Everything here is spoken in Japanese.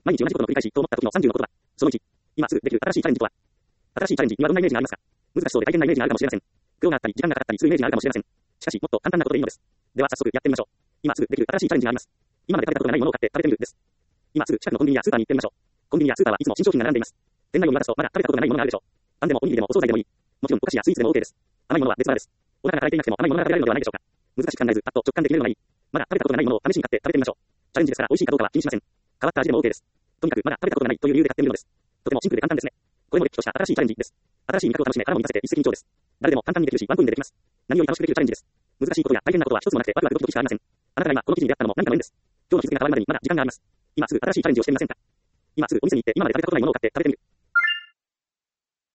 毎日同じことの繰り返しと思った時の30の言葉。その1。今すぐできる新しいチャレンジとは。新しいチャレンジにはどんなイメージがありますか？難しそうで大変なイメージがあるかもしれません。苦労があったり、時間がかかったりするイメージがあるかもしれません。しかし、もっと簡単なことでいいのです。では早速やってみましょう。今すぐできる新しいチャレンジがあります。今まで食べたことがないものを買って食べてみるです。今すぐ近くのコンビニやスーパーに行ってみましょう。コンビニやスーパーはいつも新商品が並んでいます。店内を見渡すとまだ食べたことがないものがあるでしょう。パンでもおにぎりでもお惣菜でもいい。もちろんお菓子やスイーツでも OK です。甘いものは別腹です。お腹が空いていなくても甘いものが食べられるのではないでしょうか。難しく考えず、あっと直感で決めるのがいい。まだ食べたことがないものを試しに買って食べてみましょう。チャレンジですから美味しいかどうかは気にしません。変わった味でも OK です。とにかくまだ食べたことがないという理由で買ってみるのです。とてもシンプルで簡単ですね。これもれっきとした新しいチャレンジです。新しい味覚を楽しめ、殻も満たせて一石二鳥です。誰でも簡単にできるし、ワンコインでできます。何より楽しくできるチャレンジです。難しいことや大変なことは一つもなくてワクワクドキドキしかありません。あなたが今この記事に出会ったのも何かの縁です。今日の日付が変わるまでにまだ時間があります。今すぐ新しいチャレンジをしてみませんか？今すぐお店に行って今まで食べたことないものを買って食べてみる。